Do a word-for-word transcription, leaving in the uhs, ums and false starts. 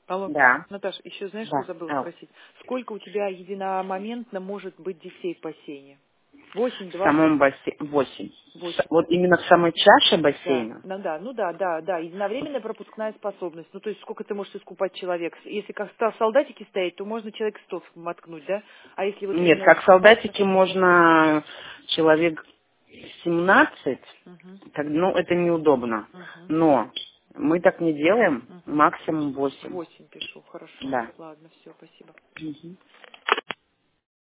Алло, Да, Наташ, еще знаешь, что да. забыла Ау. спросить? Сколько у тебя единомоментно может быть детей в бассейне? Восемь, В двадцать, самом бассейне восемь. восемь. Вот именно в самой чаше Да, бассейна. ну да, ну да, да, да, единовременная пропускная способность. Ну, то есть сколько ты можешь искупать человек. Если как ста- солдатики стоять, то можно человек сто моткнуть, да? А если вот Нет, именно как искупаться... солдатики можно человек семнадцать, Угу, так, ну, это неудобно. угу, Но мы так не делаем, угу. максимум восемь. Восемь пишу, хорошо. Да. Ладно, все, спасибо. Мгм.